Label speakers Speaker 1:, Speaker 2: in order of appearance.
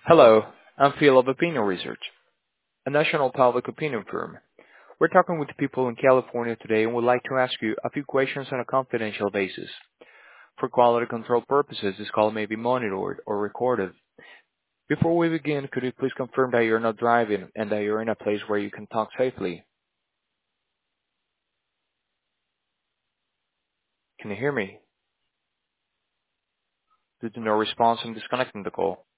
Speaker 1: Hello, I'm Phil of Opinion Research, a national public opinion firm. We're talking with people in California today and would like to ask you a few questions on a confidential basis. For quality control purposes, this call may be monitored or recorded. Before we begin, could you please confirm that you're not driving and that you're in a place where you can talk safely? Can you hear me? Due to no response, I'm disconnecting the call.